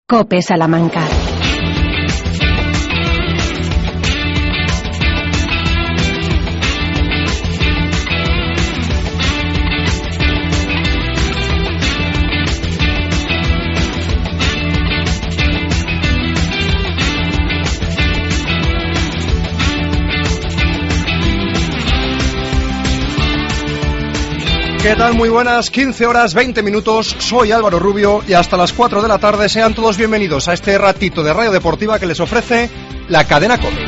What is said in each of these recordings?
COPE Salamanca. ¿Qué tal? Muy buenas, 15 horas 20 minutos, soy Álvaro Rubio y hasta las 4 de la tarde sean todos bienvenidos a este ratito de radio deportiva que les ofrece la cadena COPE.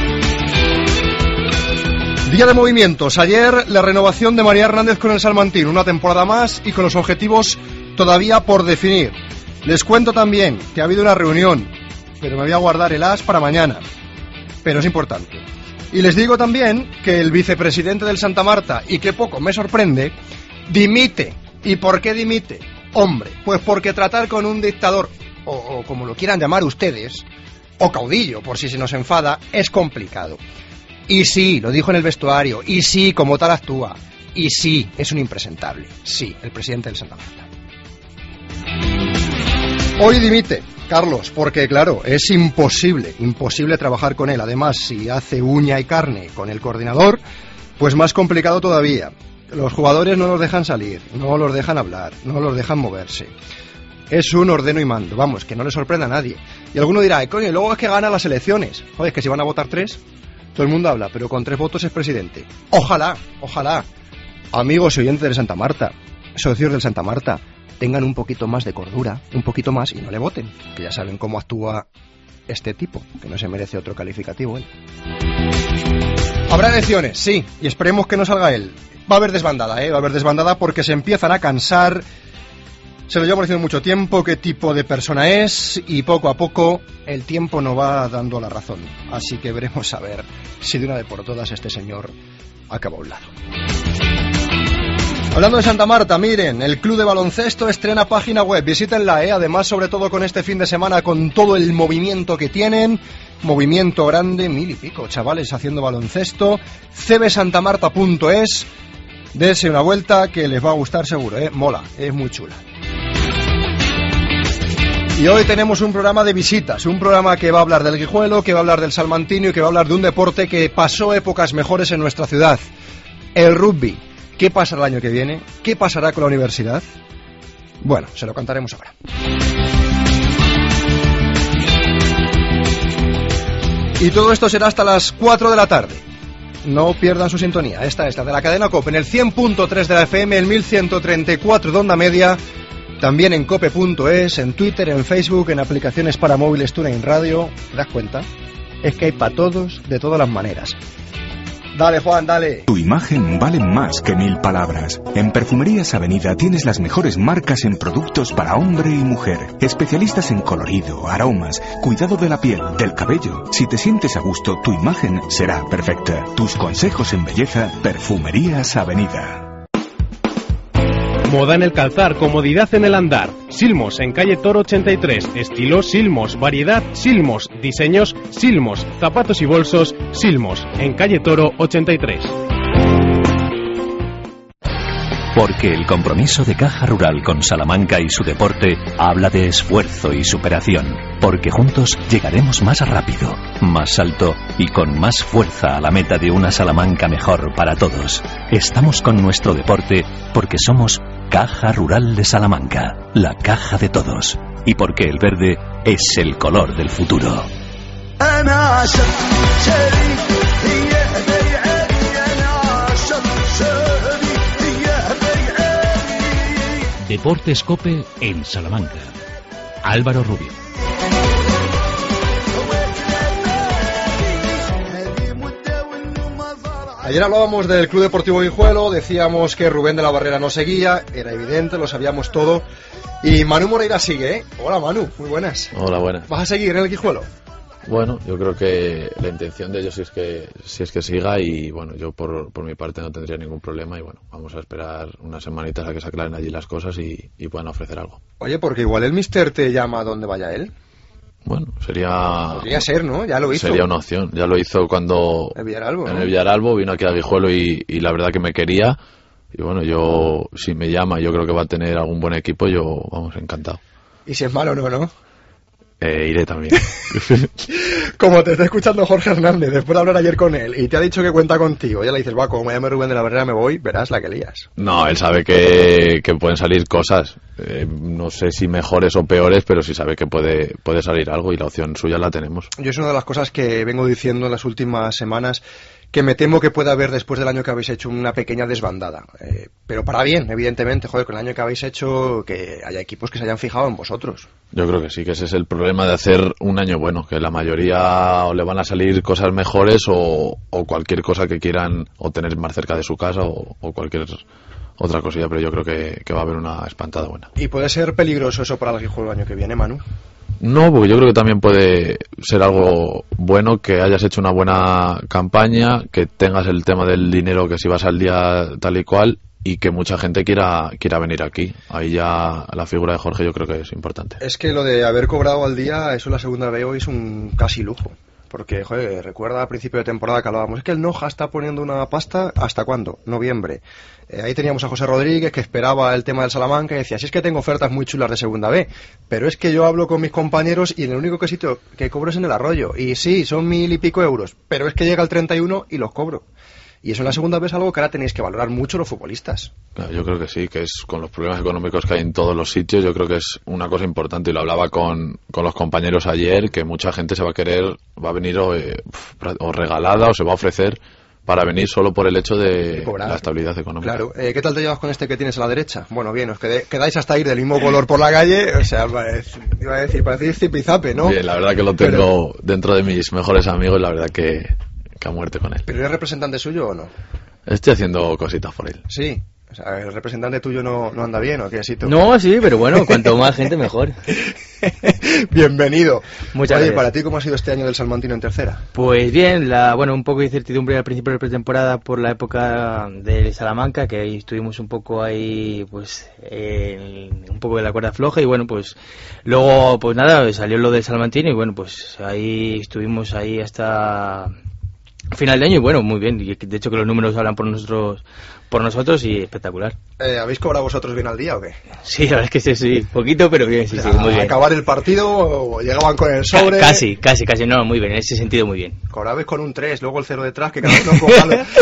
Día de movimientos, ayer la renovación de María Hernández con el Salmantino, una temporada más y con los objetivos todavía por definir. Les cuento también que ha habido una reunión, pero me voy a guardar el as para mañana, pero es importante. Y les digo también que el vicepresidente del Santa Marta, y que poco me sorprende, dimite. ¿Y por qué dimite? Hombre, pues porque tratar con un dictador, o como lo quieran llamar ustedes, o caudillo, por si se nos enfada, es complicado. Y sí, lo dijo en el vestuario, y sí, como tal actúa, y sí, es un impresentable. Sí, el presidente del Santa Marta. Hoy dimite Carlos, porque claro, es imposible trabajar con él. Además, si hace uña y carne con el coordinador, pues más complicado todavía. Los jugadores no los dejan salir, no los dejan hablar, no los dejan moverse. Es un ordeno y mando, vamos, que no le sorprenda a nadie. Y alguno dirá, coño, luego es que gana las elecciones. Joder, es que si van a votar 3, todo el mundo habla, pero con 3 votos es presidente. Ojalá, amigos y oyentes del Santa Marta, socios del Santa Marta, tengan un poquito más de cordura, un poquito más, y no le voten, que ya saben cómo actúa este tipo, que no se merece otro calificativo él. Habrá elecciones, sí, y esperemos que no salga él. Va a haber desbandada, va a haber desbandada porque se empiezan a cansar, se lo lleva diciendo mucho tiempo qué tipo de persona es, y poco a poco el tiempo nos va dando la razón. Así que veremos a ver si de una vez por todas este señor acaba a un lado. Hablando de Santa Marta, miren, el club de baloncesto estrena página web, visítenla, además sobre todo con este fin de semana, con todo el movimiento que tienen, movimiento grande, 1000 y pico chavales haciendo baloncesto, cbsantamarta.es, dense una vuelta que les va a gustar seguro, mola, es muy chula. Y hoy tenemos un programa de visitas, un programa que va a hablar del Guijuelo, que va a hablar del Salmantino y que va a hablar de un deporte que pasó épocas mejores en nuestra ciudad, el rugby. ¿Qué pasará el año que viene? ¿Qué pasará con la universidad? Bueno, se lo contaremos ahora. Y todo esto será hasta las 4 de la tarde. No pierdan su sintonía. Esta de la cadena COPE, en el 100.3 de la FM, el 1134 de onda media, también en cope.es, en Twitter, en Facebook, en aplicaciones para móviles, TuneIn Radio. ¿Te das cuenta? Es que hay para todos, de todas las maneras. Dale, Juan, dale. Tu imagen vale más que 1000 palabras. En Perfumerías Avenida tienes las mejores marcas en productos para hombre y mujer. Especialistas en colorido, aromas, cuidado de la piel, del cabello. Si te sientes a gusto, tu imagen será perfecta. Tus consejos en belleza, Perfumerías Avenida. Moda en el calzar, comodidad en el andar. Silmos en calle Toro 83. Estilo Silmos. Variedad Silmos. Diseños Silmos. Zapatos y bolsos Silmos. En calle Toro 83. Porque el compromiso de Caja Rural con Salamanca y su deporte habla de esfuerzo y superación. Porque juntos llegaremos más rápido, más alto y con más fuerza a la meta de una Salamanca mejor para todos. Estamos con nuestro deporte porque somos Caja Rural de Salamanca, la caja de todos. Y porque el verde es el color del futuro. Deportes COPE en Salamanca. Álvaro Rubio. Ayer hablábamos del Club Deportivo Guijuelo, decíamos que Rubén de la Barrera no seguía, era evidente, lo sabíamos todo. Y Manu Moreira sigue, Hola Manu, muy buenas. Hola, buenas. ¿Vas a seguir en el Guijuelo? Bueno, yo creo que la intención de ellos es que siga y bueno, yo por mi parte no tendría ningún problema y bueno, vamos a esperar unas semanitas a que se aclaren allí las cosas y puedan ofrecer algo. Oye, porque igual el mister te llama a donde vaya él. Bueno, podría ser, ¿no? Ya lo hizo. Sería una opción, ya lo hizo cuando en el Villaralbo vino aquí a Guijuelo y la verdad que me quería y bueno, yo si me llama, yo creo que va a tener algún buen equipo, yo vamos, encantado. Y si es malo no, ¿no? Iré también. Como te está escuchando Jorge Hernández, después de hablar ayer con él, y te ha dicho que cuenta contigo, ya le dices, va, como me llame Rubén de la Barrera me voy, verás la que lías. No, él sabe que pueden salir cosas, no sé si mejores o peores, pero sí sabe que puede salir algo y la opción suya la tenemos. Yo es una de las cosas que vengo diciendo en las últimas semanas, que me temo que pueda haber después del año que habéis hecho una pequeña desbandada, pero para bien, evidentemente, joder, con el año que habéis hecho, que haya equipos que se hayan fijado en vosotros. Yo creo que sí, que ese es el problema de hacer un año bueno, que la mayoría o le van a salir cosas mejores o cualquier cosa que quieran o tener más cerca de su casa o cualquier otra cosilla, pero yo creo que va a haber una espantada buena. ¿Y puede ser peligroso eso para el juego el año que viene, Manu? No, porque yo creo que también puede ser algo bueno que hayas hecho una buena campaña, que tengas el tema del dinero, que si vas al día tal y cual, y que mucha gente quiera venir aquí. Ahí ya la figura de Jorge yo creo que es importante. Es que lo de haber cobrado al día, eso la segunda vez hoy es un casi lujo. Porque, joder, recuerda al principio de temporada que hablábamos, es que el Noja está poniendo una pasta, ¿hasta cuándo? Noviembre. Ahí teníamos a José Rodríguez que esperaba el tema del Salamanca y decía, si es que tengo ofertas muy chulas de segunda B, pero es que yo hablo con mis compañeros y en el único sitio que cobro es en el Arroyo. Y sí, son 1.000 y pico euros, pero es que llega el 31 y los cobro. Y eso en la segunda vez es algo que ahora tenéis que valorar mucho los futbolistas. Claro, yo creo que sí, que es con los problemas económicos que hay en todos los sitios, yo creo que es una cosa importante, y lo hablaba con los compañeros ayer, que mucha gente se va a venir o regalada o se va a ofrecer para venir solo por el hecho de la estabilidad económica. Claro, ¿qué tal te llevas con este que tienes a la derecha? Bueno, bien, os quedáis hasta ir del mismo color por la calle, o sea, iba a decir, parecéis zipizape, ¿no? Bien, la verdad que lo tengo dentro de mis mejores amigos, la verdad que a muerte con él. ¿Pero eres representante suyo o no? Estoy haciendo cositas por él. Sí. O sea, ¿el representante tuyo no anda bien o qué así? No, sí, pero bueno, cuanto más gente mejor. Bienvenido. Muchas gracias. ¿Para ti cómo ha sido este año del salmantino en tercera? Pues bien, un poco de incertidumbre al principio de la pretemporada por la época del Salamanca, que ahí estuvimos un poco ahí, pues, un poco de la cuerda floja, y bueno, pues, luego, pues nada, salió lo del salmantino, y bueno, pues, ahí estuvimos ahí hasta final de año, y bueno, muy bien, y de hecho que los números hablan por nosotros y espectacular. ¿Habéis cobrado vosotros bien al día o qué? Sí, la verdad es que sí, poquito, pero bien, sí, muy bien. ¿Acabar el partido o llegaban con el sobre? Casi, no, muy bien, en ese sentido muy bien. Cobrabais con un 3, luego el 0 detrás, que cada uno coja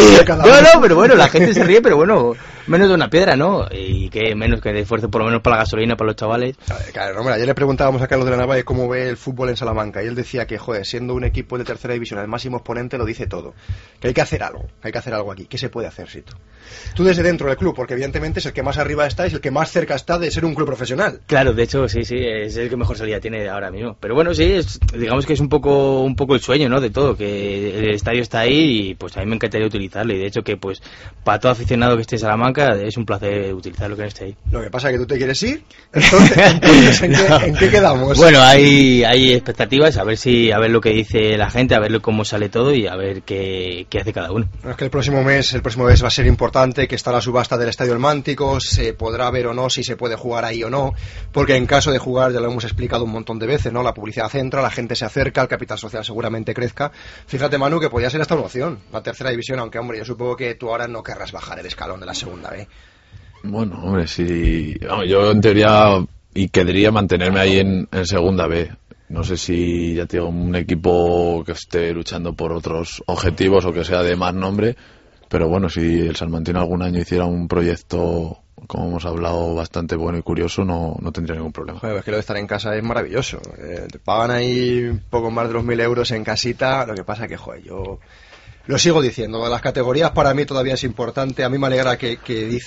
No, pero bueno, la gente se ríe, pero bueno, menos de una piedra, ¿no? Y que menos que de esfuerzo, por lo menos para la gasolina, para los chavales. Claro, hombre, ayer le preguntábamos a Carlos de la Nava de cómo ve el fútbol en Salamanca, y él decía que, joder, siendo un equipo de tercera división, el máximo exponente, lo dice todo. Que hay que hacer algo aquí. ¿Qué se puede hacer, Sito? Tú desde dentro del club, porque evidentemente es el que más arriba está y es el que más cerca está de ser un club profesional. Claro, de hecho, sí, es el que mejor salida tiene ahora mismo. Pero bueno, sí, digamos que es un poco el sueño, ¿no? De todo, que el estadio está ahí y pues a mí me encantaría utilizarlo, y de hecho que pues para todo aficionado que esté en Salamanca es un placer utilizarlo que esté ahí. Lo que pasa es que tú te quieres ir, entonces ¿en qué quedamos? Bueno, hay expectativas, a ver lo que dice la gente, a ver cómo sale todo y a ver qué hace cada uno. Bueno, es que el próximo mes va a ser importante, que está la subasta del Estadio El Mántico, se podrá ver o no si se puede jugar ahí o no, porque en caso de jugar, ya lo hemos explicado un montón de veces, ¿no? La publicidad entra, la gente se acerca, el capital social seguramente crezca. Fíjate, Manu, que podía ser esta una opción, la tercera división, aunque, hombre, yo supongo que tú ahora no querrás bajar el escalón de la segunda B. Bueno, hombre, sí. Yo en teoría y querría mantenerme ahí en segunda B. No sé si ya tengo un equipo que esté luchando por otros objetivos o que sea de más nombre, pero bueno, si el Salmantino algún año hiciera un proyecto, como hemos hablado, bastante bueno y curioso, no tendría ningún problema. Joder, es que lo de estar en casa es maravilloso. Te pagan ahí un poco más de los 1.000 euros en casita, lo que pasa que, joder, yo lo sigo diciendo, las categorías para mí todavía es importante. A mí me alegra que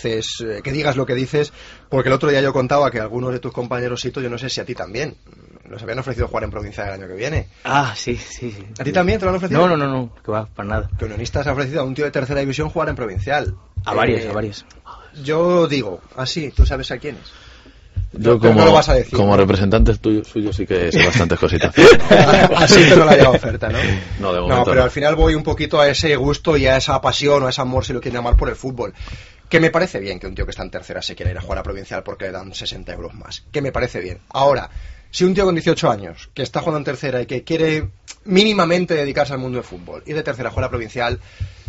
digas lo que dices, porque el otro día yo contaba que algunos de tus compañeros, Sito, yo no sé si a ti también, nos habían ofrecido jugar en provincia el año que viene. Ah, sí. ¿A ti también te lo han ofrecido? No, que va, para nada. Que Unionistas ha ofrecido a un tío de tercera división jugar en provincial. A varios. Yo digo, así, ¿tú sabes a quiénes? Yo no lo vas a decir, como ¿no? representante suyo sí que sé bastantes cositas. Así que no le haya oferta, ¿no? No, de momento pero no. Al final voy un poquito a ese gusto y a esa pasión o a ese amor, si lo quieren llamar, por el fútbol. Que me parece bien que un tío que está en tercera se quiera ir a jugar a provincial porque le dan 60 euros más. Que me parece bien. Ahora, si un tío con 18 años que está jugando en tercera y que quiere mínimamente dedicarse al mundo del fútbol y de tercera juega a provincial,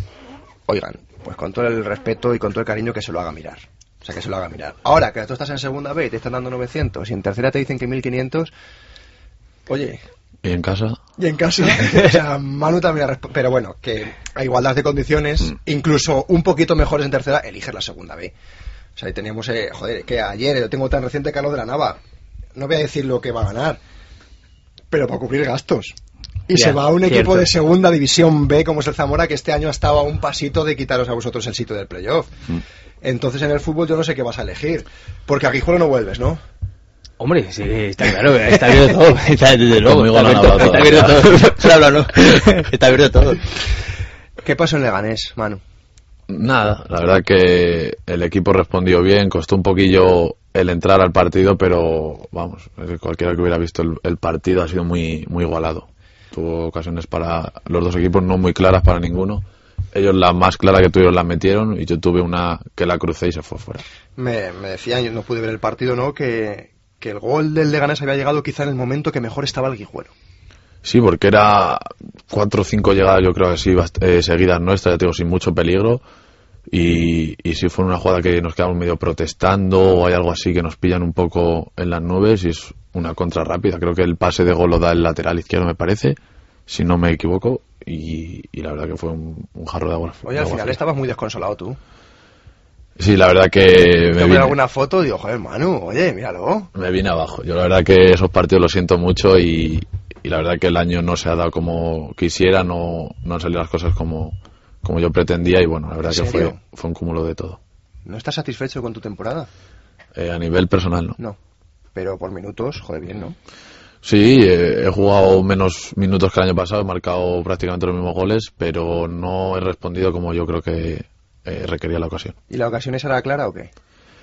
oigan, pues con todo el respeto y con todo el cariño, que se lo haga mirar. O sea, que se lo haga mirar. Ahora, que tú estás en segunda B y te están dando 900 y en tercera te dicen que 1.500, Oye. ¿Y en casa? Y en casa, o sea, Manu también pero bueno, que a igualdad de condiciones, incluso un poquito mejores en tercera, eliges la segunda B. O sea, ahí teníamos, que ayer lo tengo tan reciente, Carlos de la Nava. No voy a decir lo que va a ganar, pero para cubrir gastos. Y se va a un equipo de segunda división B como es el Zamora, que este año estaba a un pasito de quitaros a vosotros el sitio del playoff. Entonces en el fútbol yo no sé qué vas a elegir, porque a Guijuelo no vuelves, ¿no? Hombre, sí, está claro, está abierto todo, desde luego, está abierto todo, está abierto todo. ¿Qué pasó en Leganés, Manu? Nada, la verdad que el equipo respondió bien, costó un poquillo el entrar al partido, pero vamos, cualquiera que hubiera visto el partido ha sido muy, muy igualado. Tuvo ocasiones para los dos equipos, no muy claras para ninguno. Ellos la más clara que tuvieron la metieron y yo tuve una que la crucé y se fue fuera. Me decían, yo no pude ver el partido, ¿no?, que el gol del Leganés había llegado quizá en el momento que mejor estaba el Guijuelo. Sí, porque era 4 o 5 llegadas, yo creo que sí, seguidas nuestras, ya te digo, sin mucho peligro. Y sí fue una jugada que nos quedamos medio protestando o hay algo así que nos pillan un poco en las nubes y es una contra rápida. Creo que el pase de gol lo da el lateral izquierdo, me parece, si no me equivoco, y la verdad que fue un jarro de agua. Oye, al final estabas muy desconsolado tú. Sí, la verdad que me vi alguna foto, digo, joder, Manu, oye, míralo. Me vine abajo. Yo la verdad que esos partidos los siento mucho y la verdad que el año no se ha dado como quisiera, no han salido las cosas como yo pretendía y bueno, la verdad que fue un cúmulo de todo. ¿No estás satisfecho con tu temporada? A nivel personal no. No, pero por minutos, joder, bien, ¿no? Sí, he jugado menos minutos que el año pasado, he marcado prácticamente los mismos goles, pero no he respondido como yo creo que requería la ocasión. ¿Y la ocasión esa era clara o qué?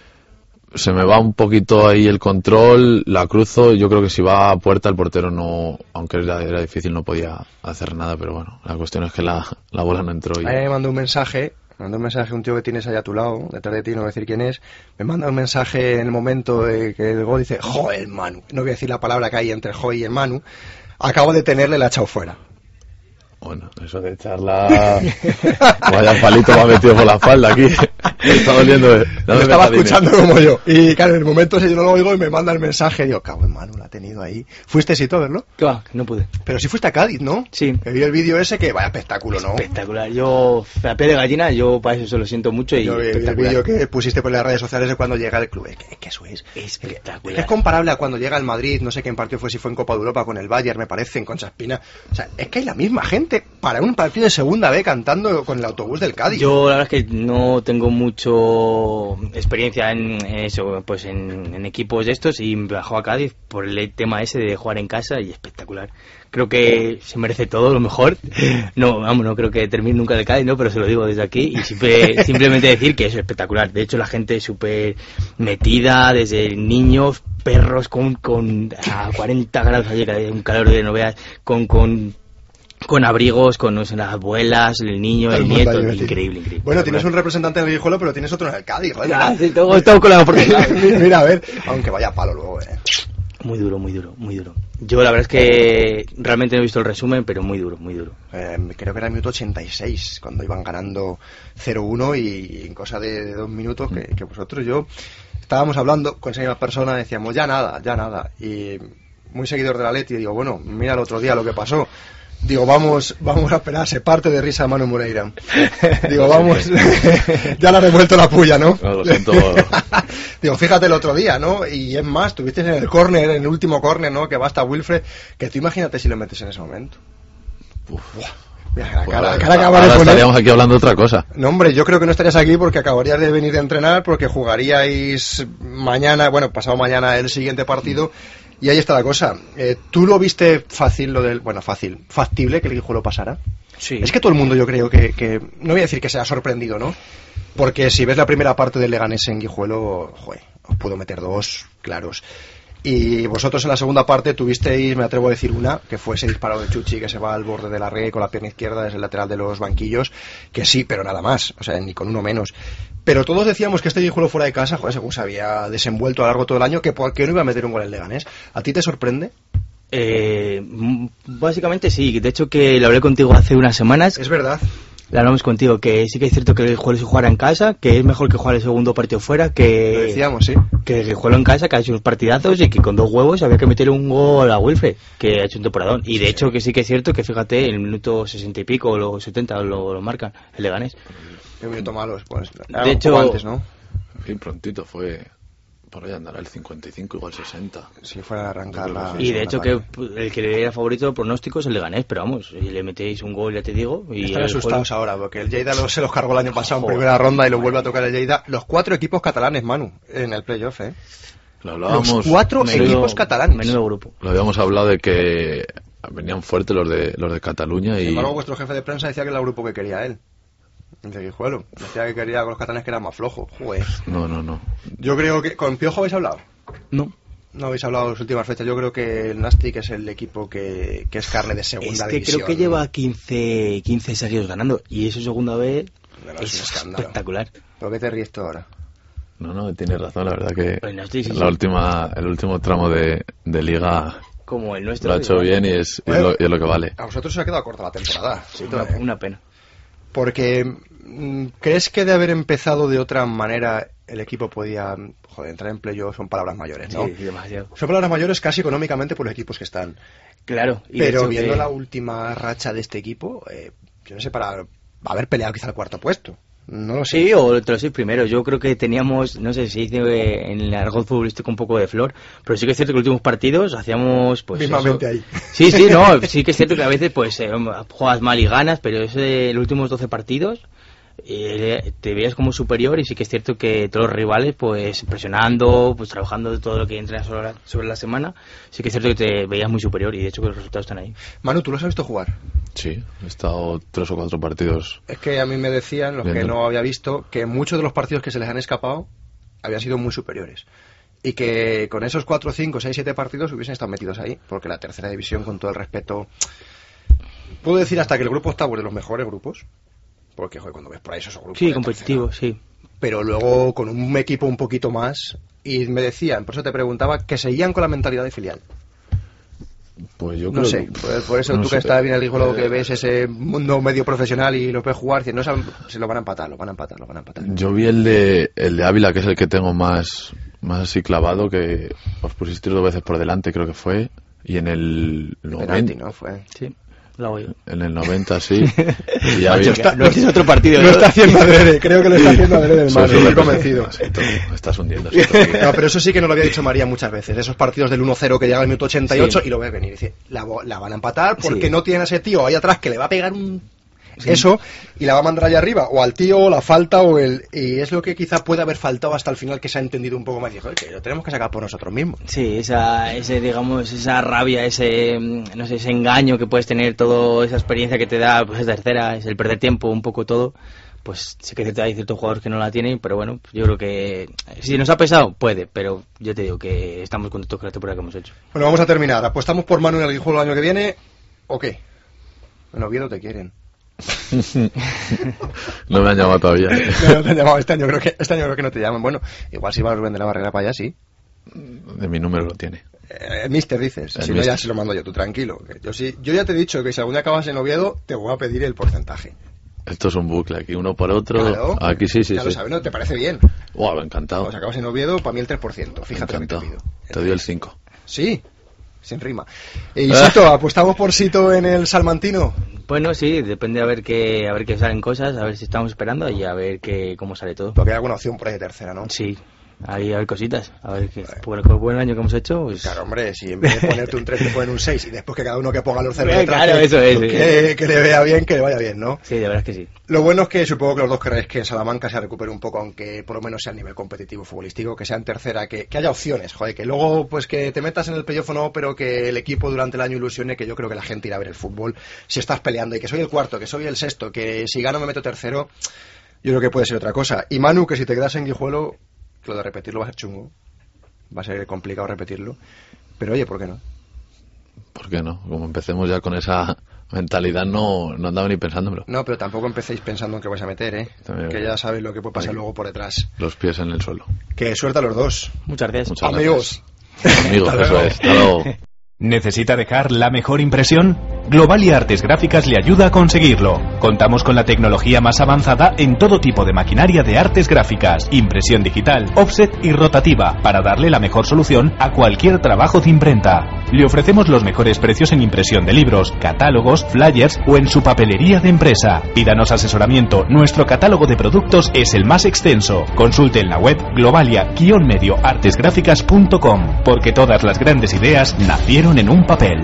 Se me va un poquito ahí el control, la cruzo, yo creo que si va a puerta el portero no, aunque era difícil, no podía hacer nada, pero bueno, la cuestión es que la bola no entró. Ahí me mandó un mensaje un tío que tienes ahí a tu lado, detrás de ti, no voy a decir quién es, me manda un mensaje en el momento de que el gol dice, joder, Manu, no voy a decir la palabra que hay entre joder y el Manu, acabo de tenerle, la ha echado fuera. Bueno, eso de echarla... Vaya palito me ha metido por la espalda aquí. Me está doliendo. No me estaba escuchando como yo. Y claro, en el momento ese yo no lo oigo y me manda el mensaje. Y digo, cabrón, Manu, la ha tenido ahí. ¿Fuiste y todo, verlo? Claro, no pude. Pero sí fuiste a Cádiz, ¿no? Sí. Que vi el vídeo ese, que vaya espectáculo, ¿no? Espectacular. Yo, a pie de gallina, yo para eso se lo siento mucho. Y yo vi el vídeo que pusiste por las redes sociales de cuando llega el club. Que eso es espectacular. Es comparable a cuando llega el Madrid, no sé qué en partido fue, si fue en Copa de Europa con el Bayern, me parece, en Concha Espina. O sea, es que hay la misma gente para un partido de segunda B cantando con el autobús del Cádiz. Yo la verdad es que no tengo mucho experiencia en eso, pues en equipos de estos, y me bajó a Cádiz por el tema ese de jugar en casa y espectacular. Creo que se merece todo lo mejor. No, vamos, no creo que termine nunca el Cádiz, ¿no? Pero se lo digo desde aquí y simplemente decir que es espectacular. De hecho, la gente súper metida, desde niños, perros con a 40 grados ayer, un calor de no veas, con abrigos, con las abuelas, el niño, el nieto, increíble. Bueno, tienes un representante en el Guijuelo, pero tienes otro en el Cádiz, joder. Ah, sí, todo con la oportunidad. Mira, a ver, aunque vaya palo luego, Muy duro. Yo la verdad es que realmente no he visto el resumen, pero muy duro. Creo que era el minuto 86, cuando iban ganando 0-1 y en cosa de 2 minutos que vosotros, yo, estábamos hablando con esa misma persona, decíamos, ya nada. Y muy seguidor de la Leti, digo, bueno, mira el otro día lo que pasó. Digo, vamos a esperar, se parte de risa Manu Moreira. Digo, vamos, ya le ha revuelto la puya, ¿no? No, lo siento. Digo, fíjate el otro día, ¿no? Y es más, tuviste en el córner, en el último córner, ¿no? Que va hasta Wilfred, que tú imagínate si lo metes en ese momento. Mira, la cara que acaba de poner. Estaríamos aquí hablando de otra cosa. No, hombre, yo creo que no estarías aquí porque acabarías de venir de entrenar, porque jugaríais mañana, pasado mañana el siguiente partido. Y ahí está la cosa. ¿Tú lo viste factible que el Guijuelo pasara? Sí. Es que todo el mundo, yo creo que no voy a decir que se ha sorprendido, ¿no? Porque si ves la primera parte del Leganés en Guijuelo, os puedo meter 2 claros. Y vosotros en la segunda parte tuvisteis, me atrevo a decir una, que fue ese disparo de Chuchi que se va al borde de la red con la pierna izquierda desde el lateral de los banquillos, que sí, pero nada más, o sea, ni con uno menos. Pero todos decíamos que este Guijuelo fuera de casa, según se había desenvuelto a lo largo de todo el año, que por qué no iba a meter un gol en Leganés. ¿A ti te sorprende? Básicamente sí, de hecho que lo hablé contigo hace unas semanas. Es verdad. La hablamos contigo, que sí que es cierto que el Guijuelo se jugará en casa, que es mejor que jugar el segundo partido fuera, que... Lo decíamos, sí. Que el Guijuelo en casa, que ha hecho unos partidazos y que con 2 huevos había que meter un gol a Wilfred, que ha hecho un temporadón. Y de hecho que sí que es cierto que, fíjate, en el minuto 60 y pico o los 70 lo marcan, el Leganés. Un minuto malo después. De hecho... antes, ¿no? Sí, prontito fue... Por ahí andará el 55, igual 60. Si fuera a arrancar la... Y de hecho que el que era favorito del pronóstico es el Leganés, pero vamos, si le metéis un gol, ya te digo... Y están asustados ahora, porque el Lleida se los cargó el año pasado en primera ronda y lo vuelve a tocar el Lleida. Los 4 equipos catalanes, Manu, en el playoff, ¿eh? Lo hablábamos... Los 4 equipos catalanes. Menudo grupo. Lo habíamos hablado de que venían fuertes los de Cataluña y... Sin embargo, vuestro jefe de prensa decía que era el grupo que quería él. De Guijuelo. Decía que quería con los catalanes que eran más flojos. Joder. No. Yo creo que... ¿Con Piojo habéis hablado? No. No habéis hablado en las últimas fechas. Yo creo que el Nastic es el equipo que es carne de segunda división. Creo que lleva 15 seguidos ganando. Y eso segunda vez es un escándalo. Espectacular. ¿Por qué te ríes tú ahora? No, tienes razón. La verdad que el Nastic, el último tramo de liga... Como el nuestro. Lo ha hecho bien y es lo que vale. A vosotros os ha quedado corta la temporada. Sí, una pena. Porque ¿crees que de haber empezado de otra manera el equipo podía... Joder, entrar en playoff son palabras mayores, ¿no? Sí, demasiado. Son palabras mayores casi económicamente por los equipos que están. Claro. Y pero viendo la última racha de este equipo, yo no sé, para haber peleado quizá el cuarto puesto. No lo sé. Sí, o entre los 6 primeros. Yo creo que teníamos, no sé si dice en el argot futbolístico un poco de flor, pero sí que es cierto que los últimos partidos hacíamos pues mismamente ahí. Sí, no, sí que es cierto que a veces pues juegas mal y ganas, pero eso de los últimos 12 partidos te veías como superior y sí que es cierto que todos los rivales pues presionando, pues trabajando todo lo que entra sobre la semana, sí que es cierto que te veías muy superior y de hecho que los resultados están ahí. Manu, ¿tú los has visto jugar? Sí, he estado 3 o 4 partidos. Es que a mí me decían, los que no había visto, que muchos de los partidos que se les han escapado habían sido muy superiores. Y que con esos 4, 5, 6, 7 partidos hubiesen estado metidos ahí, porque la tercera división, con todo el respeto, puedo decir hasta que el grupo octavo es de los mejores grupos, porque joder, cuando ves por ahí esos grupos... Sí, competitivos, sí. Pero luego con un equipo un poquito más, y me decían, por eso te preguntaba, que seguían con la mentalidad de filial. Pues yo no creo sé, por eso no tú sé. Que estás bien el Guijuelo, que ves ese mundo medio profesional y lo ves jugar, no saben, se lo van a empatar. Yo vi el de Ávila, que es el que tengo más así clavado, que os pusisteis 2 veces por delante, creo que fue, y en el 90, penalti, ¿no? Fue. Sí. En el 90, sí. Y ya no es otro partido. Lo está haciendo adrede, creo que lo está haciendo adrede el Manu, estoy convencido. Me estás hundiendo. No, pero eso sí que nos lo había dicho María muchas veces. Esos partidos del 1-0 que llega al minuto 88 y lo ves venir. Dice, la van a empatar porque no tiene a ese tío ahí atrás que le va a pegar un... eso y la va a mandar allá arriba, o al tío, o la falta, y es lo que quizá puede haber faltado hasta el final, que se ha entendido un poco más. Dijo, que lo tenemos que sacar por nosotros mismos. Sí, esa rabia, ese engaño que puedes tener, toda esa experiencia que te da pues tercera, es el perder tiempo, un poco todo. Pues sí que hay ciertos jugadores que no la tienen, pero bueno, yo creo que si nos ha pesado, puede, pero yo te digo que estamos contentos con la temporada que hemos hecho. Bueno, vamos a terminar. ¿Apostamos por Manu en el Guijuelo el año que viene o qué? En Oviedo te quieren. No me han llamado todavía. No te han llamado este año, creo que no te llaman. Bueno, igual si va a Rubén de la Barrera para allá, sí. De mi número lo tiene. Mister, dices. Si no, ya se lo mando yo, tú tranquilo. Yo ya te he dicho que si algún día acabas en Oviedo, te voy a pedir el porcentaje. Esto es un bucle, aquí uno por otro. Claro, aquí sí. Ya lo sabes, ¿no? ¿Te parece bien? Wow, encantado. Pues acabas en Oviedo, para mí el 3%. Fíjate encantado. Lo que te pido. Te doy el 5. Sí, sin rima. Y Sito, ¿apostamos por Sito en el Salmantino? Bueno, sí, depende a ver qué salen cosas, a ver si estamos esperando y a ver cómo sale todo. Porque hay alguna opción por ahí de tercera, ¿no? Sí. Ahí a ver cositas, a ver qué. Por el buen año que hemos hecho. Pues... Claro, hombre, si en vez de ponerte un 3 te ponen un 6 y después que cada uno que ponga los ceros detrás, claro, eso es, que le vea bien, que le vaya bien, ¿no? Sí, de verdad es que sí. Lo bueno es que supongo que los dos queréis que Salamanca se recupere un poco, aunque por lo menos sea a nivel competitivo futbolístico, que sea en tercera, que haya opciones, joder, que luego pues que te metas en el playoff o no, pero que el equipo durante el año ilusione, que yo creo que la gente irá a ver el fútbol si estás peleando, y que soy el cuarto, que soy el sexto, que si gano me meto tercero, yo creo que puede ser otra cosa. Y Manu, que si te quedas en Guijuelo, lo de repetirlo va a ser chungo, va a ser complicado repetirlo, pero oye, ¿por qué no? ¿Por qué no? Como empecemos ya con esa mentalidad, no andaba ni pensándomelo. No, pero tampoco empecéis pensando en que vais a meter, ¿eh? También, que ya sabéis lo que puede pasar luego por detrás. Los pies en el suelo. Que suerte a los dos. Muchas gracias. Amigos. Amigos, eso es. Hasta luego. ¿Necesita dejar la mejor impresión? Globalia Artes Gráficas le ayuda a conseguirlo. Contamos con la tecnología más avanzada en todo tipo de maquinaria de artes gráficas, impresión digital, offset y rotativa, para darle la mejor solución a cualquier trabajo de imprenta. Le ofrecemos los mejores precios en impresión de libros, catálogos, flyers o en su papelería de empresa. Pídanos asesoramiento, nuestro catálogo de productos es el más extenso. Consulte en la web globalia-artesgráficas.com, porque todas las grandes ideas nacieron en un papel.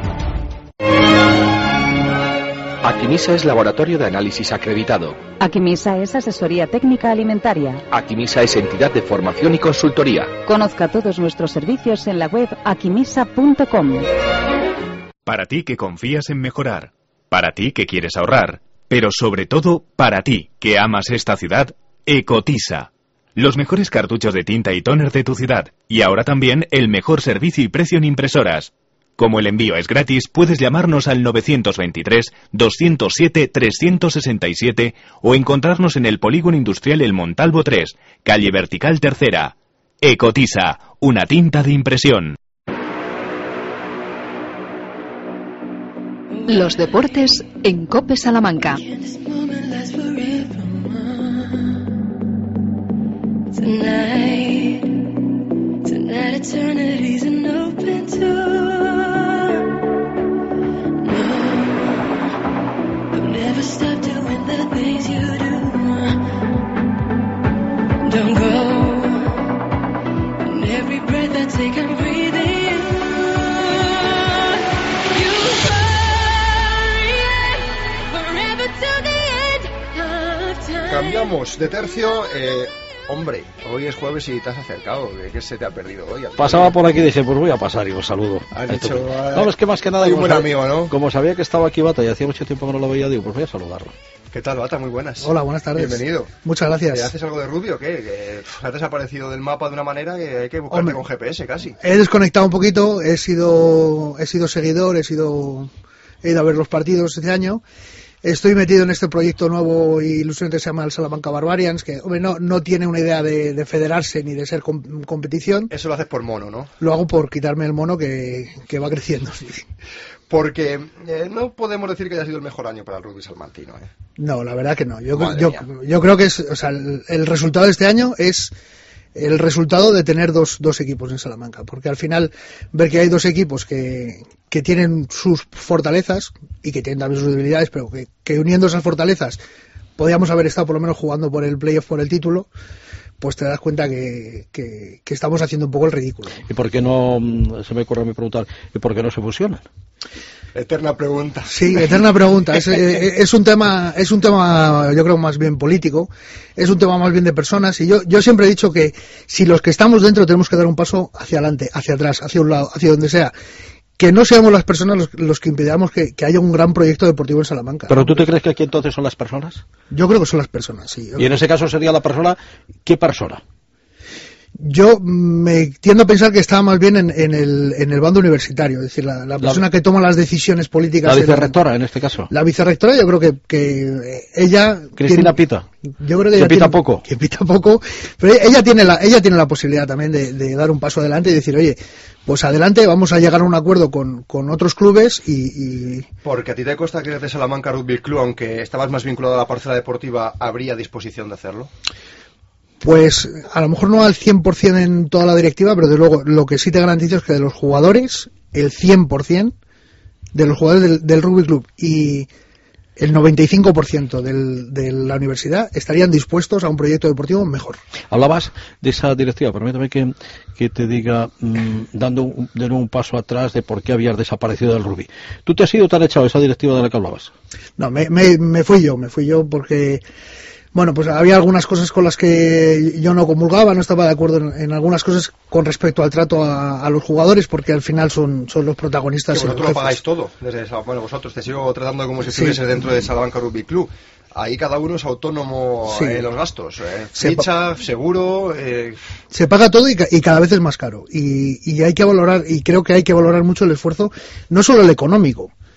Aquimisa es laboratorio de análisis acreditado. Aquimisa es asesoría técnica alimentaria. Aquimisa es entidad de formación y consultoría. Conozca todos nuestros servicios en la web aquimisa.com. Para ti que confías en mejorar, para ti que quieres ahorrar, pero sobre todo para ti que amas esta ciudad, Ecotisa. Los mejores cartuchos de tinta y tóner de tu ciudad, y ahora también el mejor servicio y precio en impresoras. Como el envío es gratis, puedes llamarnos al 923-207-367 o encontrarnos en el Polígono Industrial El Montalvo 3, calle Vertical Tercera. Ecotisa, una tinta de impresión. Los deportes en COPE Salamanca. Cambiamos de tercio. Hombre, hoy es jueves y te has acercado. ¿Qué se te ha perdido hoy? Pasaba por aquí y dije, pues voy a pasar y os saludo. Has dicho, no, es que más que nada, un buen amigo, ¿no? Como sabía que estaba aquí Bata y hacía mucho tiempo que no lo veía, digo, pues voy a saludarlo. ¿Qué tal, Bata? Muy buenas. Hola, buenas tardes. Bienvenido. Muchas gracias. ¿Haces algo de Rubio o qué? Que has desaparecido del mapa de una manera que hay que buscarte con GPS casi. He desconectado un poquito, he sido seguidor, he ido a ver los partidos este año. Estoy metido en este proyecto nuevo y ilusionante que se llama el Salamanca Barbarians, que hombre, no tiene una idea de federarse ni de ser competición. Eso lo haces por mono, ¿no? Lo hago por quitarme el mono que va creciendo, sí. Porque no podemos decir que haya sido el mejor año para el rugby salmantino, ¿eh? No, la verdad que no. Yo creo que el resultado de este año es el resultado de tener dos equipos en Salamanca, porque al final ver que hay dos equipos que tienen sus fortalezas y que tienen también sus debilidades, pero que uniendo esas fortalezas podíamos haber estado por lo menos jugando por el playoff, por el título, pues te das cuenta que estamos haciendo un poco el ridículo. ¿Y por qué no, se me ocurre a mí preguntar, ¿y por qué no se fusionan? Eterna pregunta. Sí, eterna pregunta. Es un tema, yo creo, más bien político. Es un tema más bien de personas. Y yo siempre he dicho que si los que estamos dentro tenemos que dar un paso hacia adelante, hacia atrás, hacia un lado, hacia donde sea, que no seamos las personas los que impidamos que haya un gran proyecto deportivo en Salamanca. ¿Pero tú te crees que aquí entonces son las personas? Yo creo que son las personas, sí. Y en ese caso sería la persona, ¿qué persona? Yo me tiendo a pensar que está más bien en el bando universitario, es decir, la persona que toma las decisiones políticas. La vicerrectora, en este caso. La vicerrectora, yo creo que ella... Cristina Pita. Yo creo que ella pita poco. Que pita poco, pero ella tiene la posibilidad también de dar un paso adelante y decir, oye, pues adelante, vamos a llegar a un acuerdo con otros clubes y... Porque a ti te consta que desde Salamanca Rugby Club, aunque estabas más vinculado a la parcela deportiva, ¿habría disposición de hacerlo? Pues a lo mejor no al 100% en toda la directiva, pero desde luego lo que sí te garantizo es que de los jugadores, el 100% de los jugadores del Rugby Club y el 95% de la universidad estarían dispuestos a un proyecto deportivo mejor. Hablabas de esa directiva, permítame que te diga, dando de nuevo un paso atrás de por qué habías desaparecido del rugby. ¿Tú te has ido tan echado esa directiva de la que hablabas? No, me fui yo porque... Bueno, pues había algunas cosas con las que yo no comulgaba, no estaba de acuerdo en algunas cosas con respecto al trato a los jugadores, porque al final son los protagonistas. Que vosotros lo pagáis todo, vosotros te sigo tratando como si estuvieses dentro de Salamanca Rugby Club. Ahí cada uno es autónomo en los gastos, ficha, seguro... Se paga todo y cada vez es más caro, y hay que valorar, y creo que hay que valorar mucho el esfuerzo, no solo el económico,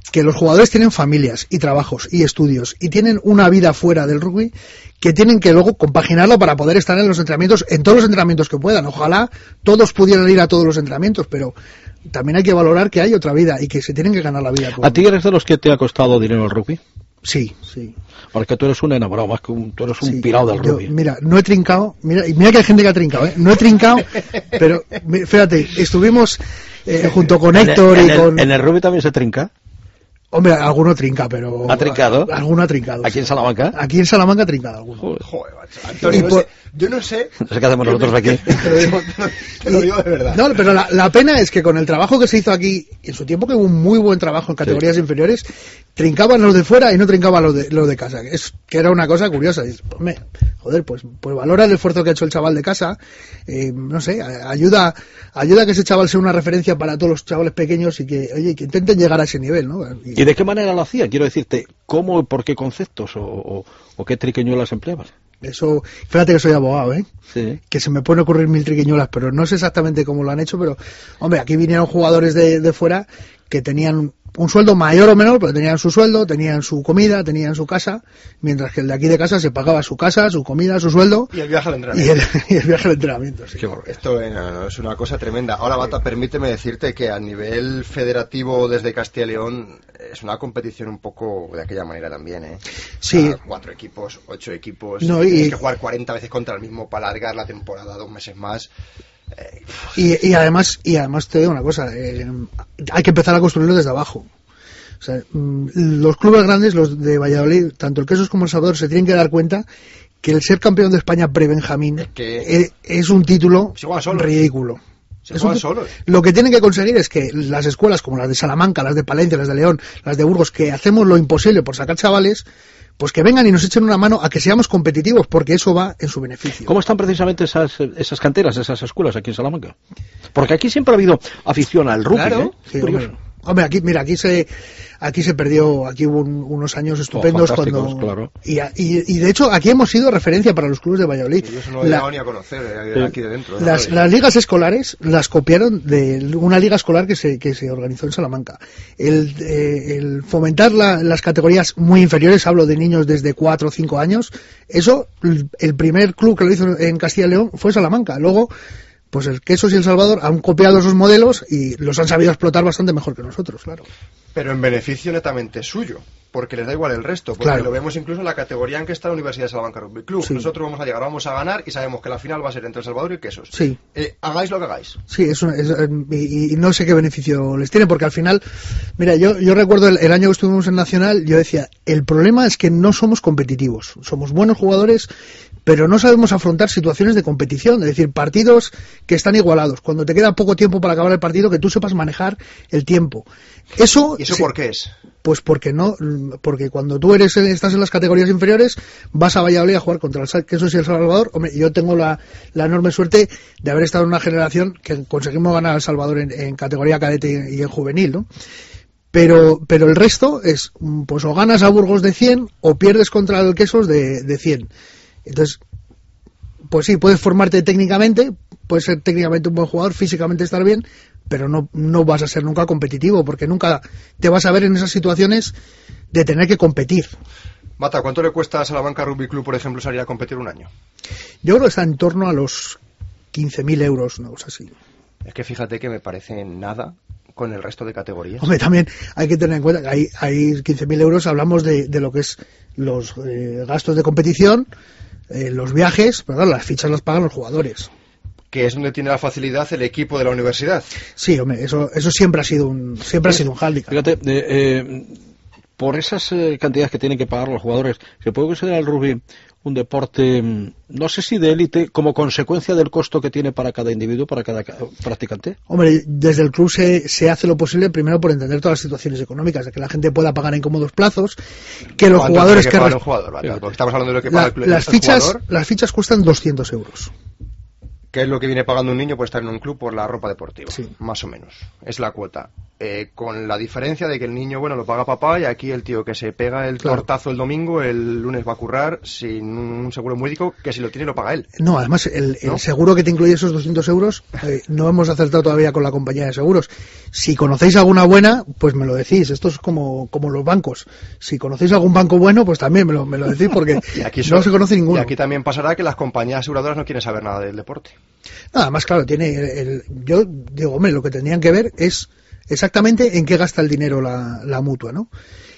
que los jugadores tienen familias y trabajos y estudios y tienen una vida fuera del rugby que tienen que luego compaginarlo para poder estar en los entrenamientos, en todos los entrenamientos que puedan. Ojalá todos pudieran ir a todos los entrenamientos, pero también hay que valorar que hay otra vida y que se tienen que ganar la vida. ¿A ti eres de los que te ha costado dinero el rugby? Sí. Porque tú eres un enamorado, más que tú eres un pirado del rugby. Mira, no he trincado, mira que hay gente que ha trincado, ¿eh? No he trincado, pero fíjate, estuvimos junto con Héctor y con... ¿En el rugby también se trinca? Hombre, alguno trinca, pero... ¿Ha trincado? Alguno ha trincado. ¿Aquí en Salamanca? Aquí en Salamanca ha trincado alguno. Joder, macho. Antonio, yo no sé... No sé qué hacemos nosotros aquí. Te lo digo de verdad. No, pero la pena es que con el trabajo que se hizo aquí, en su tiempo que hubo un muy buen trabajo en categorías inferiores, trincaban los de fuera y no trincaban los de casa. Que era una cosa curiosa. Y, joder, pues valora el esfuerzo que ha hecho el chaval de casa. No sé, ayuda a que ese chaval sea una referencia para todos los chavales pequeños y que, oye, que intenten llegar a ese nivel, ¿no? ¿Y de qué manera lo hacía? Quiero decirte, ¿cómo, por qué conceptos o qué triquiñuelas empleabas? Eso, fíjate que soy abogado, ¿eh? Sí. Que se me pueden ocurrir 1000 triquiñuelas, pero no sé exactamente cómo lo han hecho, pero, hombre, aquí vinieron jugadores de fuera que tenían un sueldo mayor o menor, pero tenían su sueldo, tenían su comida, tenían su casa, mientras que el de aquí de casa se pagaba su casa, su comida, su sueldo. Y el viaje al entrenamiento. Y el viaje al entrenamiento, sí. Esto es una cosa tremenda. Ahora, Bata, permíteme decirte que a nivel federativo desde Castilla y León es una competición un poco de aquella manera también, ¿eh? Sí. 4 equipos, 8 equipos, no, tienes que jugar 40 veces contra el mismo para alargar la temporada 2 meses más. Y además te digo una cosa, hay que empezar a construirlo desde abajo. O sea, los clubes grandes, los de Valladolid, tanto el Quesos como el Salvador, se tienen que dar cuenta que el ser campeón de España pre-Benjamín es un título ridículo. Lo que tienen que conseguir es que las escuelas como las de Salamanca, las de Palencia, las de León, las de Burgos, que hacemos lo imposible por sacar chavales, pues que vengan y nos echen una mano a que seamos competitivos, porque eso va en su beneficio. ¿Cómo están precisamente esas canteras, esas escuelas aquí en Salamanca? Porque aquí siempre ha habido afición al rugby, claro, ¿eh? Sí, hombre, aquí se perdió, aquí hubo unos años estupendos cuando claro. y de hecho aquí hemos sido referencia para los clubes de Valladolid. Yo eso no lo he llegado ni a conocer aquí de dentro. Las ligas escolares las copiaron de una liga escolar que se organizó en Salamanca. El fomentar las categorías muy inferiores, hablo de niños desde 4 o 5 años, eso, el primer club que lo hizo en Castilla y León fue Salamanca. Luego pues el Quesos y el Salvador han copiado esos modelos y los han sabido explotar bastante mejor que nosotros, claro. Pero en beneficio netamente suyo, porque les da igual el resto, porque claro. Lo vemos incluso en la categoría en que está la Universidad de Salamanca Rugby Club. Sí. Nosotros vamos a llegar, vamos a ganar y sabemos que la final va a ser entre el Salvador y el Quesos. Sí. Hagáis lo que hagáis. Sí, y no sé qué beneficio les tiene, porque al final, mira, yo recuerdo el año que estuvimos en Nacional, yo decía, el problema es que no somos competitivos, somos buenos jugadores, pero no sabemos afrontar situaciones de competición, es decir, partidos que están igualados, cuando te queda poco tiempo para acabar el partido, que tú sepas manejar el tiempo. ¿Y eso por qué es? Pues porque cuando tú estás en las categorías inferiores, vas a Valladolid a jugar contra el Quesos y el Salvador. Hombre, yo tengo la enorme suerte de haber estado en una generación que conseguimos ganar al Salvador en categoría cadete y en juvenil, ¿no? Pero el resto es, pues o ganas a Burgos de 100 o pierdes contra el Quesos de 100. Entonces, pues sí, puedes formarte técnicamente, puedes ser técnicamente un buen jugador, físicamente estar bien, pero no vas a ser nunca competitivo, porque nunca te vas a ver en esas situaciones de tener que competir. Mata, ¿cuánto le cuesta a Salamanca Rugby Club, por ejemplo, salir a competir un año? Yo creo que está en torno a los 15.000 euros, una cosa así. Es que fíjate que me parece nada con el resto de categorías. Hombre, también hay que tener en cuenta que hay 15.000 euros, hablamos de lo que es los gastos de competición, los viajes, pero claro, las fichas las pagan los jugadores. Que es donde tiene la facilidad el equipo de la universidad. Sí, hombre, eso siempre ha sido un hándicap. Fíjate, por esas cantidades que tienen que pagar los jugadores, ¿se puede considerar el rugby un deporte, no sé si de élite, como consecuencia del costo que tiene para cada individuo, para cada practicante? Hombre, desde el club se hace lo posible primero por entender todas las situaciones económicas, de que la gente pueda pagar en cómodos plazos, que los jugadores que pagar un jugador, ¿vale? Porque estamos hablando de lo que paga el las fichas cuestan 200 euros. ¿Qué es lo que viene pagando un niño por estar en un club por la ropa deportiva? Sí. Más o menos. Es la cuota. Con la diferencia de que el niño, bueno, lo paga papá y aquí el tío que se pega el tortazo el domingo, el lunes va a currar sin un seguro médico que si lo tiene lo paga él. No, además el seguro que te incluye esos 200 euros no hemos acertado todavía con la compañía de seguros. Si conocéis alguna buena, pues me lo decís. Esto es como los bancos. Si conocéis algún banco bueno, pues también me lo decís porque no se conoce ninguno. Y aquí también pasará que las compañías aseguradoras no quieren saber nada del deporte. Nada más, claro, yo digo, hombre, lo que tendrían que ver es exactamente en qué gasta el dinero la mutua, ¿no?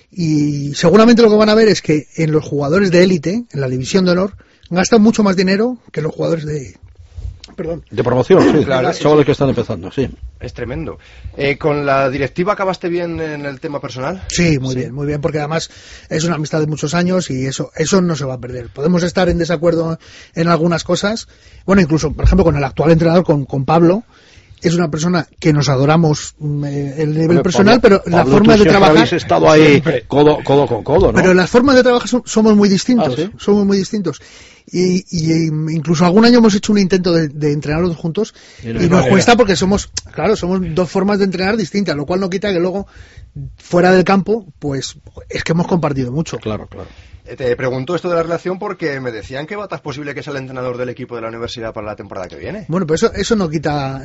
Y seguramente lo que van a ver es que en los jugadores de élite, en la división de honor, gastan mucho más dinero que los jugadores de promoción, sí, claro, chavales que están empezando, sí. Es tremendo. ¿Con la directiva acabaste bien en el tema personal? Sí, muy bien, porque además es una amistad de muchos años y eso no se va a perder. Podemos estar en desacuerdo en algunas cosas, bueno, incluso, por ejemplo, con el actual entrenador, con Pablo. Es una persona que nos adoramos el nivel personal, pero la forma de trabajar... habéis estado ahí codo con codo, ¿no? Pero las formas de trabajar somos muy distintos. ¿Sí? Somos muy distintos. Y incluso algún año hemos hecho un intento de entrenar los dos juntos y nos cuesta porque somos dos formas de entrenar distintas, lo cual no quita que luego, fuera del campo, pues es que hemos compartido mucho. Claro. Te pregunto esto de la relación porque me decían que Bata es posible que sea el entrenador del equipo de la universidad para la temporada que viene. Bueno, pero eso no quita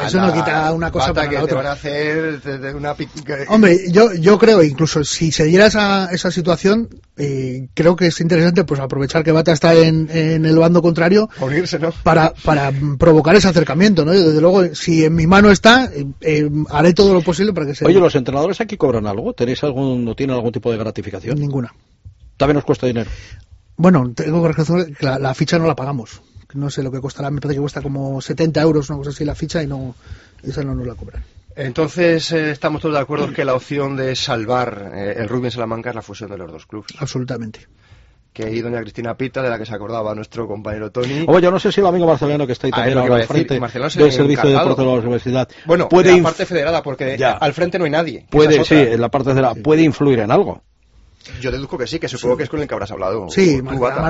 una cosa Bata, para que la otra. te van a hacer una Hombre, yo creo, incluso si se diera esa situación, creo que es interesante pues aprovechar que Bata está en el bando contrario, unirse, ¿no? para provocar ese acercamiento, ¿no? Yo, desde luego, si en mi mano está, haré todo lo posible para que se... Oye, ¿los entrenadores aquí cobran algo? ¿No tienen algún tipo de gratificación? Ninguna. ¿También nos cuesta dinero? Bueno, tengo que reconocer que la ficha no la pagamos. No sé lo que costará, me parece que cuesta como 70 euros, una cosa así, la ficha, y esa no nos la cobran. Entonces, estamos todos de acuerdo que la opción de salvar el rugby en Salamanca es la fusión de los dos clubes. Absolutamente. Que ahí doña Cristina Pita, de la que se acordaba nuestro compañero Tony. Oye, yo no sé si el amigo Marcelino, que está ahí también al frente del Servicio de Deporte de la Universidad, bueno, puede en la parte federada, porque al frente no hay nadie. En la parte federada, puede influir en algo. Yo deduzco que sí, que supongo que es con el que habrás hablado. Sí,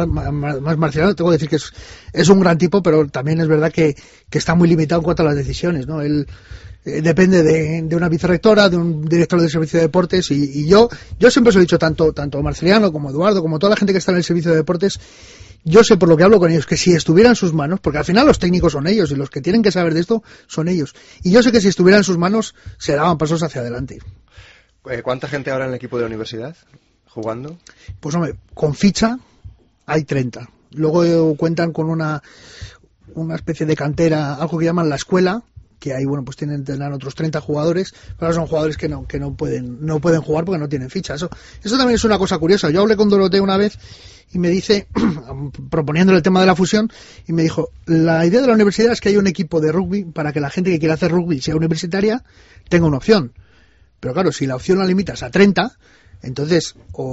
más Marciano, tengo que decir que es un gran tipo, pero también es verdad que está muy limitado en cuanto a las decisiones, ¿no? Él depende de una vicerrectora, de un director del servicio de deportes, y yo siempre os he dicho, tanto Marceliano como Eduardo, como toda la gente que está en el servicio de deportes, yo sé por lo que hablo con ellos, que si estuviera en sus manos, porque al final los técnicos son ellos, y los que tienen que saber de esto son ellos, y yo sé que si estuviera en sus manos, se daban pasos hacia adelante. ¿Cuánta gente habrá en el equipo de la universidad jugando? Pues hombre, con ficha hay 30. Luego cuentan con una especie de cantera, algo que llaman la escuela, que ahí pues tendrán otros 30 jugadores, pero son jugadores que no pueden jugar porque no tienen ficha. Eso también es una cosa curiosa. Yo hablé con Dorotea una vez y me dice, proponiéndole el tema de la fusión, y me dijo, la idea de la universidad es que haya un equipo de rugby para que la gente que quiera hacer rugby, sea universitaria, tenga una opción. Pero claro, si la opción la limitas a 30, entonces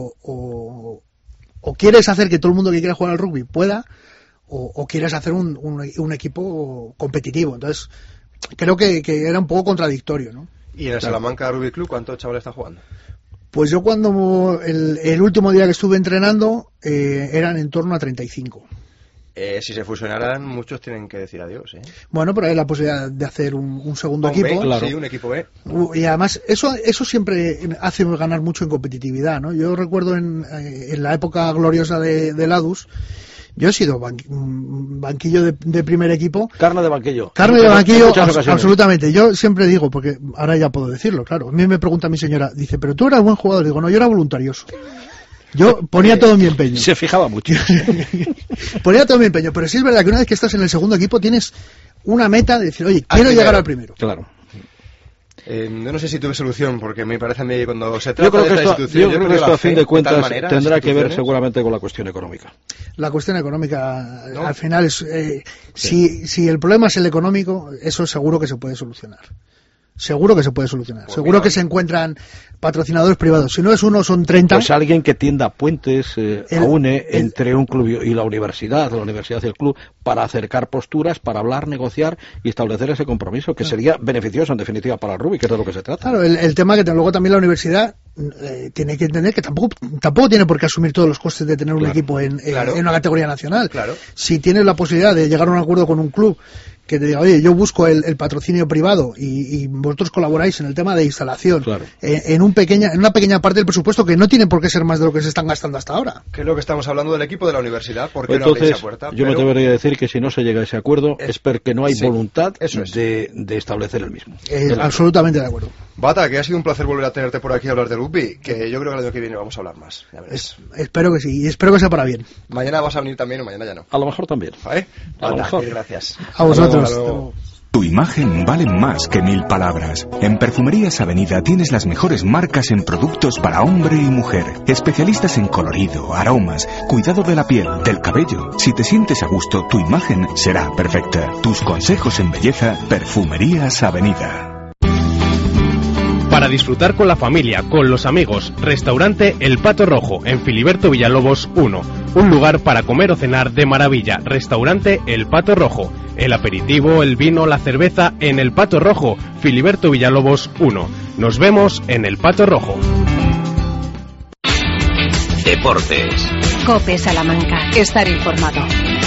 o quieres hacer que todo el mundo que quiera jugar al rugby pueda, o quieres hacer un equipo competitivo. Entonces creo que era un poco contradictorio, ¿no? ¿Y en el Salamanca Rugby Club cuántos chavales está jugando? Pues yo cuando el último día que estuve entrenando eran en torno a 35. Si se fusionaran, muchos tienen que decir adiós, ¿eh? Bueno, pero hay la posibilidad de hacer un segundo equipo. Claro. Sí, un equipo B. Y además, eso siempre hace ganar mucho en competitividad, ¿no? Yo recuerdo en la época gloriosa de Ladus, yo he sido banquillo de primer equipo. Carne de banquillo. Carne de banquillo, absolutamente. Yo siempre digo, porque ahora ya puedo decirlo, claro. A mí me pregunta mi señora, dice, ¿pero tú eras buen jugador? Digo, no, yo era voluntarioso. Yo ponía todo mi empeño. Se fijaba mucho. Ponía todo mi empeño, pero sí es verdad que una vez que estás en el segundo equipo tienes una meta de decir, oye, quiero llegar al primero. Claro. Yo no sé si tuve solución, porque me parece a mí cuando se trata de esta institución... Yo creo que esto a fin de cuentas tendrá que ver seguramente con la cuestión económica. La cuestión económica, ¿no? Al final, es si el problema es el económico, eso seguro que se puede solucionar. Seguro que se puede solucionar. Pues seguro que se encuentran patrocinadores privados. Si no es uno, son 30. Pues alguien que tienda puentes, une entre un club y la universidad y el club, para acercar posturas, para hablar, negociar y establecer ese compromiso, que sería beneficioso en definitiva para el rugby, que es de lo que se trata. Claro, el tema que luego también la universidad tiene que entender que tampoco tiene por qué asumir todos los costes de tener un equipo en una categoría nacional. Claro. Si tienes la posibilidad de llegar a un acuerdo con un club que te diga, oye, yo busco el patrocinio privado y vosotros colaboráis en el tema de instalación, claro, en una pequeña parte del presupuesto que no tiene por qué ser más de lo que se están gastando hasta ahora. Que es lo que estamos hablando del equipo de la universidad, porque entonces, no abrís esa puerta. Yo me atrevería a decir que si no se llega a ese acuerdo es porque no hay voluntad de establecer el mismo. Absolutamente de acuerdo. Bata, que ha sido un placer volver a tenerte por aquí a hablar de rugby, que yo creo que el año que viene vamos a hablar más. Espero que sí, y espero que sea para bien. Mañana vas a venir también o mañana ya no. A lo mejor también. ¿Vale? A lo mejor. Gracias. A vosotros. Tu imagen vale más que 1000 palabras. En Perfumerías Avenida tienes las mejores marcas en productos para hombre y mujer. Especialistas en colorido, aromas, cuidado de la piel, del cabello. Si te sientes a gusto, tu imagen será perfecta. Tus consejos en belleza, Perfumerías Avenida. Para disfrutar con la familia, con los amigos, restaurante El Pato Rojo, en Filiberto Villalobos 1. Un lugar para comer o cenar de maravilla. Restaurante El Pato Rojo. El aperitivo, el vino, la cerveza en El Pato Rojo, Filiberto Villalobos 1. Nos vemos en El Pato Rojo. Deportes. COPE Salamanca. Estar informado.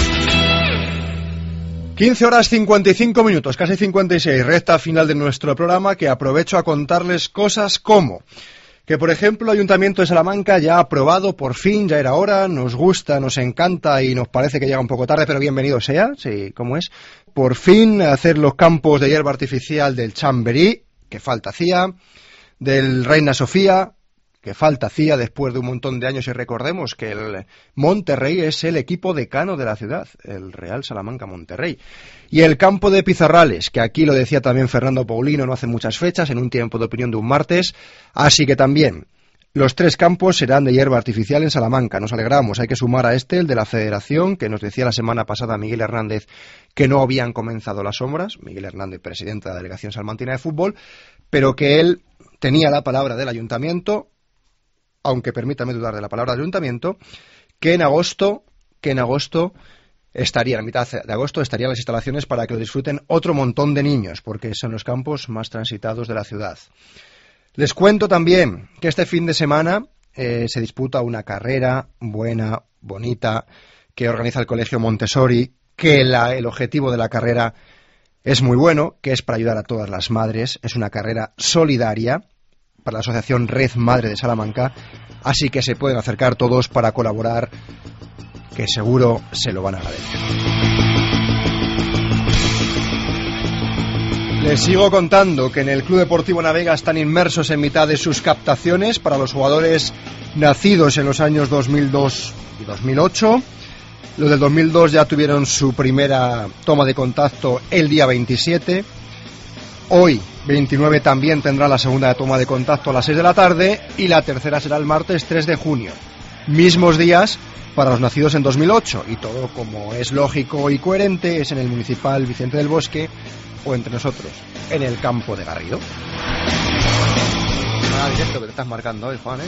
15 horas 55 minutos, casi 56, recta final de nuestro programa, que aprovecho a contarles cosas como que, por ejemplo, el Ayuntamiento de Salamanca ya ha aprobado, por fin, ya era hora, nos gusta, nos encanta y nos parece que llega un poco tarde, pero bienvenido sea, sí, ¿cómo es? Por fin hacer los campos de hierba artificial del Chamberí, que falta hacía, del Reina Sofía, que falta hacía después de un montón de años, y recordemos que el Monterrey es el equipo decano de la ciudad, el Real Salamanca Monterrey. Y el campo de Pizarrales, que aquí lo decía también Fernando Paulino no hace muchas fechas, en un tiempo de opinión de un martes, así que también los 3 campos serán de hierba artificial en Salamanca. Nos alegramos, hay que sumar a el de la Federación, que nos decía la semana pasada Miguel Hernández que no habían comenzado las obras, Miguel Hernández, presidente de la Delegación Salmantina de Fútbol, pero que él tenía la palabra del Ayuntamiento, aunque permítame dudar de la palabra del Ayuntamiento, que en agosto estaría, en mitad de agosto, estarían las instalaciones para que lo disfruten otro montón de niños, porque son los campos más transitados de la ciudad. Les cuento también que este fin de semana se disputa una carrera buena, bonita, que organiza el Colegio Montessori, que el objetivo de la carrera es muy bueno, que es para ayudar a todas las madres, es una carrera solidaria para la asociación Red Madre de Salamanca, así que se pueden acercar todos para colaborar, que seguro se lo van a agradecer. Les sigo contando que en el Club Deportivo Navega están inmersos en mitad de sus captaciones para los jugadores nacidos en los años 2002 y 2008. Los del 2002 ya tuvieron su primera toma de contacto el día 27. Hoy, 29, también tendrá la segunda toma de contacto a las 6 de la tarde y la tercera será el martes 3 de junio. Mismos días para los nacidos en 2008 y todo, como es lógico y coherente, es en el Municipal Vicente del Bosque o entre nosotros, en el campo de Garrido. Nada directo que te estás marcando hoy, Juan,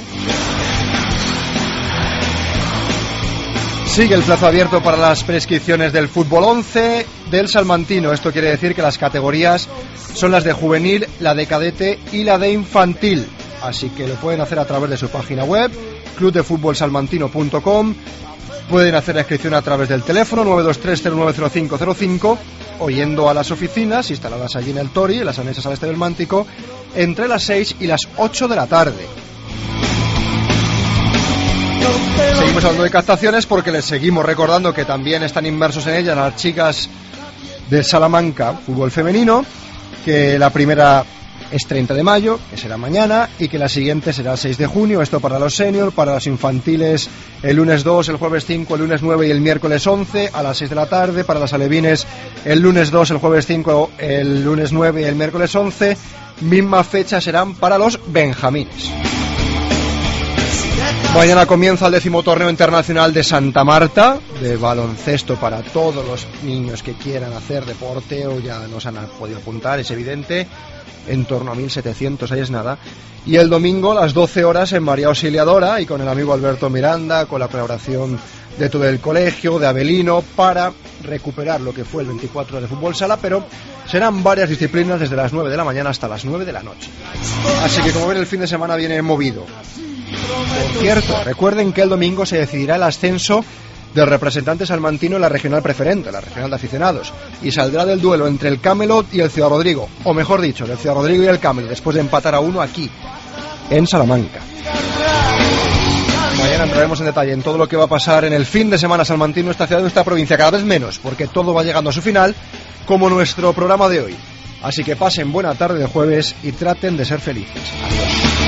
Sigue el plazo abierto para las prescripciones del fútbol 11 del Salmantino. Esto quiere decir que las categorías son las de juvenil, la de cadete y la de infantil. Así que lo pueden hacer a través de su página web, clubdefutbolsalmantino.com. Pueden hacer la inscripción a través del teléfono 923090505 o yendo a las oficinas instaladas allí en el Tori, en las anexas al este del Mántico, entre las 6 y las 8 de la tarde. Seguimos hablando de captaciones porque les seguimos recordando que también están inmersos en ellas las chicas de Salamanca fútbol femenino, que la primera es 30 de mayo, que será mañana, y que la siguiente será el 6 de junio, esto para los seniors, para los infantiles el lunes 2, el jueves 5, el lunes 9 y el miércoles 11 a las 6 de la tarde, para los alevines el lunes 2, el jueves 5, el lunes 9 y el miércoles 11, misma fecha serán para los benjamines. Mañana comienza el 10º torneo internacional de Santa Marta, de baloncesto para todos los niños que quieran hacer deporte o ya nos han podido apuntar, es evidente, en torno a 1.700, ahí es nada. Y el domingo a las 12 horas en María Auxiliadora y con el amigo Alberto Miranda, con la colaboración de todo el colegio, de Avelino, para recuperar lo que fue el 24 de fútbol sala, pero serán varias disciplinas desde las 9 de la mañana hasta las 9 de la noche. Así que como ven, el fin de semana viene movido. Por cierto, recuerden que el domingo se decidirá el ascenso del representante salmantino en la regional preferente, la regional de aficionados, y saldrá del duelo entre el Camelot y el Ciudad Rodrigo, o mejor dicho, el Ciudad Rodrigo y el Camelot, después de empatar a 1 aquí, en Salamanca. Mañana entraremos en detalle en todo lo que va a pasar en el fin de semana salmantino en esta ciudad, en esta provincia, cada vez menos, porque todo va llegando a su final, como nuestro programa de hoy. Así que pasen buena tarde de jueves y traten de ser felices. Adiós.